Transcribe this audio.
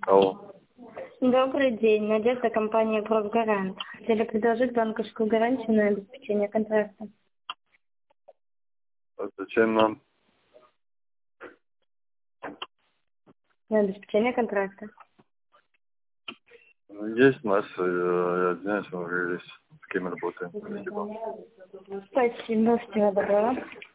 Алло. Добрый день. Надежда, компания «Профгарант». Хотели предложить банковскую гарантию на обеспечение контракта. А зачем нам? На обеспечение контракта. Есть у нас, я знаю, что мы с кем работаем. Спасибо. Спасибо. Всего доброго.